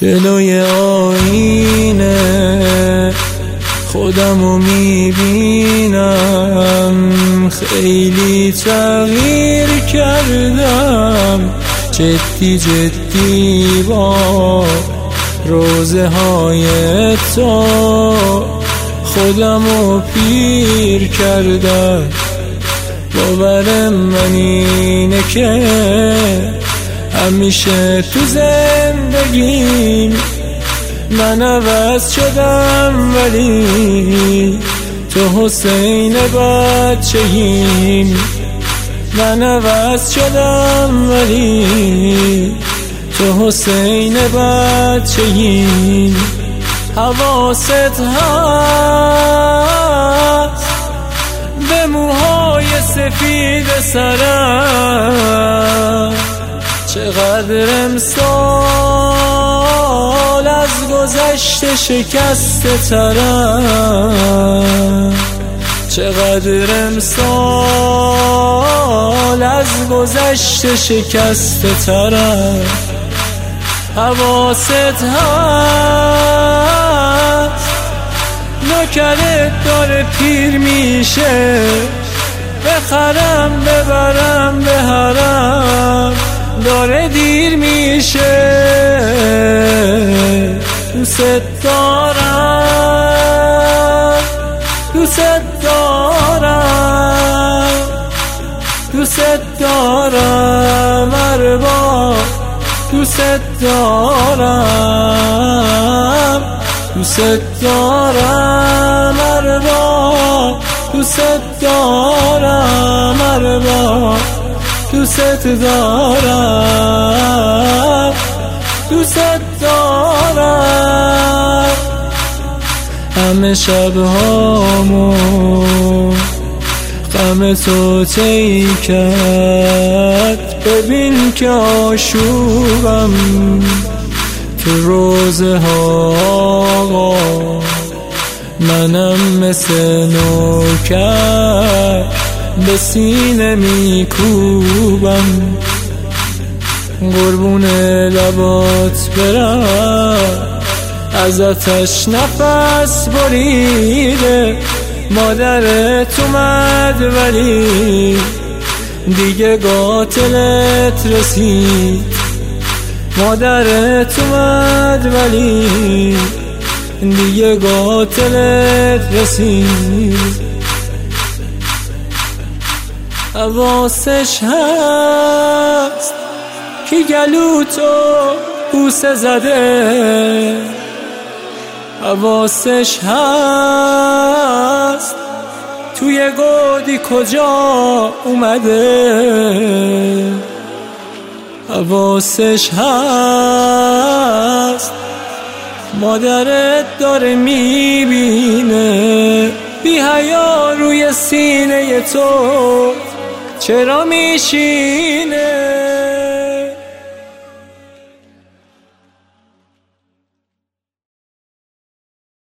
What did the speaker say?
جلوی آینه خودمو میبینم، خیلی تغییر کردم، جدی جدی با روزه های تو خودمو پیر کردم. باور من اینه که همیشه تو زندگیم من عوض شدم، ولی تو حسین بچه‌ایم. من عوض شدم ولی تو حسین بچه‌ایم. حواست هست به موهای سفید سرم، چقدر امسال از گذشته شکسته ترم، چقدر امسال از گذشته شکسته ترم. حواست هست نوکرت داره پیر میشه، بخرم ببرم به حرم داره دیر میشه. دوست دارم، دوست دارم، دوست دارم ارباب، دوست دارم، دوست دارم ارباب، دوست دارم ارباب، دوست دارم، دوست دارم. همه شبهامو غم تو طی کرد، ببین که آشوبم تو روزه ها، منم مثل نوکر به سینه میکوبم. قربون لبات برم از آتش نفس بریده، مادرت اومد ولی دیگه قاتلت رسید. مادرت اومد ولی دیگه قاتلت رسید. حواسش هست که گلوتو بوسه زده، حواسش هست توی گودی کجا اومده، حواسش هست مادرت داره میبینه، بی حیا روی سینه تو چرا میشینه.